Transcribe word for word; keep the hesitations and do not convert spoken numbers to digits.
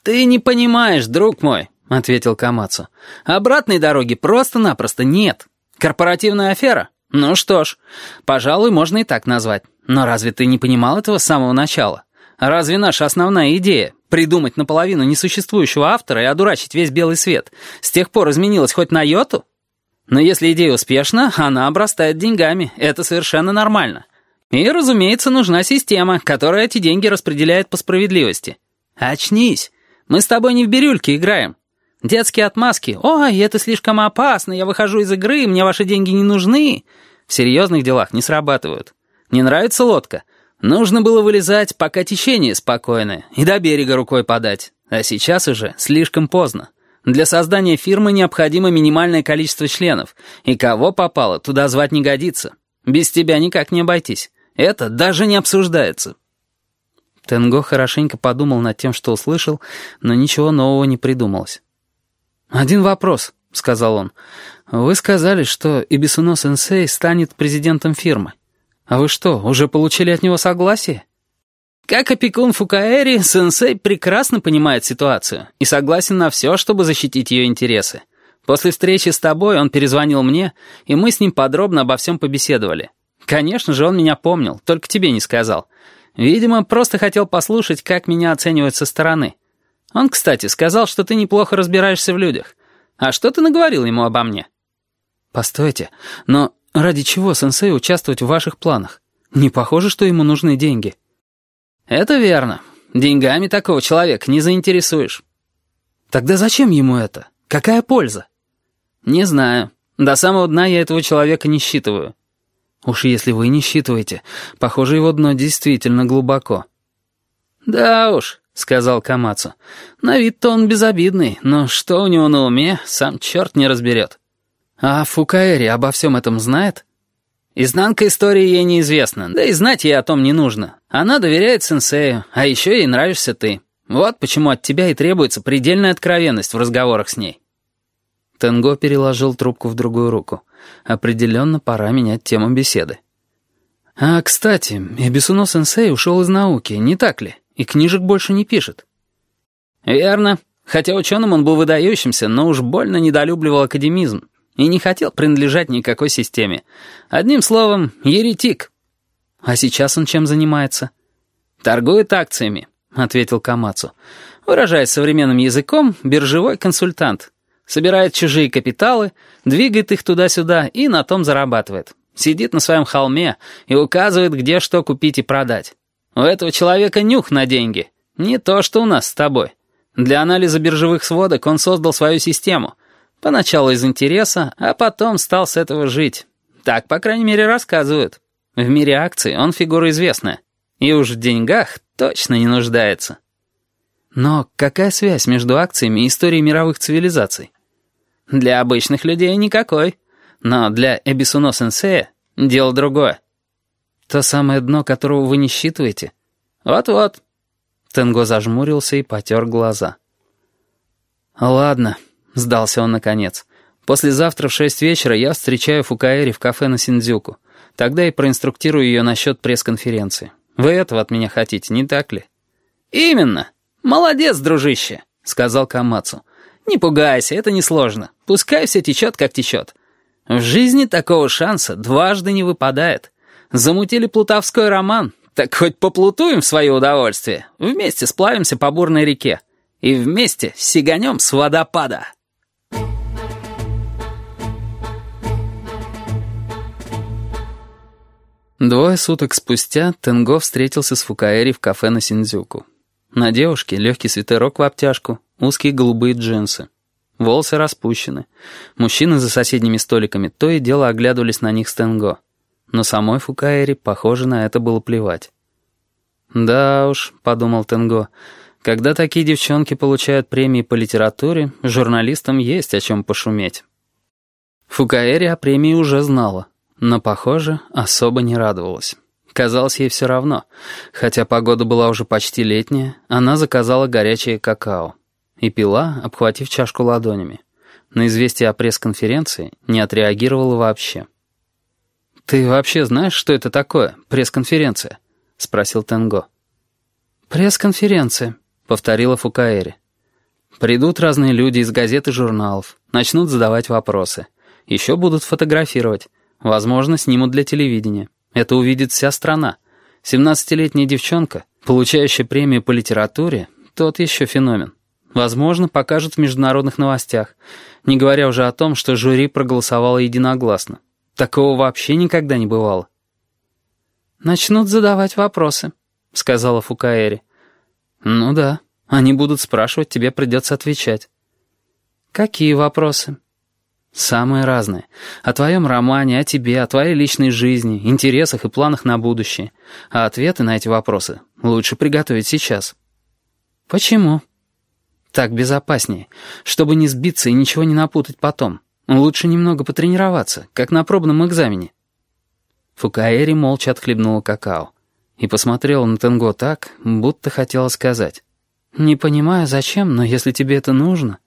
«Ты не понимаешь, друг мой», — ответил Камацу. «Обратной дороги просто-напросто нет. Корпоративная афера? Ну что ж, пожалуй, можно и так назвать. Но разве ты не понимал этого с самого начала? Разве наша основная идея — придумать наполовину несуществующего автора и одурачить весь белый свет — с тех пор изменилась хоть на йоту? Но если идея успешна, она обрастает деньгами. Это совершенно нормально. И, разумеется, нужна система, которая эти деньги распределяет по справедливости. Очнись. Мы с тобой не в бирюльке играем. Детские отмазки. «Ой, это слишком опасно, я выхожу из игры, мне ваши деньги не нужны». В серьезных делах не срабатывают. Не нравится лодка? Нужно было вылезать, пока течение спокойное, и до берега рукой подать. А сейчас уже слишком поздно. Для создания фирмы необходимо минимальное количество членов, и кого попало, туда звать не годится. Без тебя никак не обойтись. Это даже не обсуждается. Тенго хорошенько подумал над тем, что услышал, но ничего нового не придумалось. «Один вопрос», — сказал он. «Вы сказали, что Ибисуно-сенсей станет президентом фирмы. А вы что, уже получили от него согласие?» «Как опекун Фукаэри, сенсей прекрасно понимает ситуацию и согласен на все, чтобы защитить ее интересы. После встречи с тобой он перезвонил мне, и мы с ним подробно обо всем побеседовали. Конечно же, он меня помнил, только тебе не сказал. Видимо, просто хотел послушать, как меня оценивают со стороны. Он, кстати, сказал, что ты неплохо разбираешься в людях. А что ты наговорил ему обо мне?» «Постойте, но ради чего сенсей участвовать в ваших планах? Не похоже, что ему нужны деньги». «Это верно. Деньгами такого человека не заинтересуешь». «Тогда зачем ему это? Какая польза?» «Не знаю. До самого дна я этого человека не считываю». «Уж если вы не считываете, похоже, его дно действительно глубоко». «Да уж», — сказал Камацу. «На вид-то он безобидный, но что у него на уме, сам черт не разберет». «А Фукаэри обо всем этом знает?» «Изнанка истории ей неизвестна, да и знать ей о том не нужно. Она доверяет сенсею, а еще ей нравишься ты. Вот почему от тебя и требуется предельная откровенность в разговорах с ней». Тенго переложил трубку в другую руку. Определенно пора менять тему беседы. «А, кстати, Ибисуно-сенсей ушел из науки, не так ли? И книжек больше не пишет». «Верно. Хотя ученым он был выдающимся, но уж больно недолюбливал академизм и не хотел принадлежать никакой системе. Одним словом, еретик». «А сейчас он чем занимается?» «Торгует акциями», — ответил Камацу. «Выражаясь современным языком, биржевой консультант. Собирает чужие капиталы, двигает их туда-сюда и на том зарабатывает. Сидит на своем холме и указывает, где что купить и продать. У этого человека нюх на деньги. Не то, что у нас с тобой. Для анализа биржевых сводок он создал свою систему. Поначалу из интереса, а потом стал с этого жить. Так, по крайней мере, рассказывают. В мире акций он фигура известная. И уж в деньгах точно не нуждается». «Но какая связь между акциями и историей мировых цивилизаций?» «Для обычных людей никакой. Но для Ибисуно-сенсея дело другое». «То самое дно, которого вы не считываете?» «Вот-вот». Тенго зажмурился и потер глаза. «Ладно», — сдался он наконец. «Послезавтра в шесть вечера я встречаю Фукаэри в кафе на Синдзюку. Тогда и проинструктирую ее насчет пресс-конференции. Вы этого от меня хотите, не так ли?» «Именно. Молодец, дружище», — сказал Камацу. «Не пугайся, это несложно. Пускай все течет, как течет. В жизни такого шанса дважды не выпадает. Замутили плутовской роман, так хоть поплутуем в свое удовольствие. Вместе сплавимся по бурной реке. И вместе сиганем с водопада». Двое суток спустя Тенго встретился с Фукаэри в кафе на Синдзюку. На девушке легкий свитерок в обтяжку, узкие голубые джинсы. Волосы распущены. Мужчины за соседними столиками то и дело оглядывались на них с Тенго. Но самой Фукаэри, похоже, на это было плевать. «Да уж», — подумал Тенго, — «когда такие девчонки получают премии по литературе, журналистам есть о чем пошуметь». Фукаэри о премии уже знала, но, похоже, особо не радовалась. Казалось, ей все равно. Хотя погода была уже почти летняя, она заказала горячее какао и пила, обхватив чашку ладонями. На известие о пресс-конференции не отреагировала вообще. «Ты вообще знаешь, что это такое, пресс-конференция?» — спросил Тенго. «Пресс-конференция», — повторила Фукаэри. Придут разные люди из газет и журналов, начнут задавать вопросы. Еще будут фотографировать. Возможно, снимут для телевидения. Это увидит вся страна. семнадцатилетняя девчонка, получающая премию по литературе, тот еще феномен. Возможно, покажут в международных новостях, не говоря уже о том, что жюри проголосовало единогласно. Такого вообще никогда не бывало. «Начнут задавать вопросы», — сказала Фукаэри. «Ну да, они будут спрашивать, тебе придется отвечать». «Какие вопросы?» «Самые разные. О твоем романе, о тебе, о твоей личной жизни, интересах и планах на будущее. А ответы на эти вопросы лучше приготовить сейчас». «Почему?» «Так безопаснее, чтобы не сбиться и ничего не напутать потом. Лучше немного потренироваться, как на пробном экзамене». Фукаэри молча отхлебнула какао и посмотрела на Тенго так, будто хотела сказать: «Не понимаю, зачем, но если тебе это нужно...»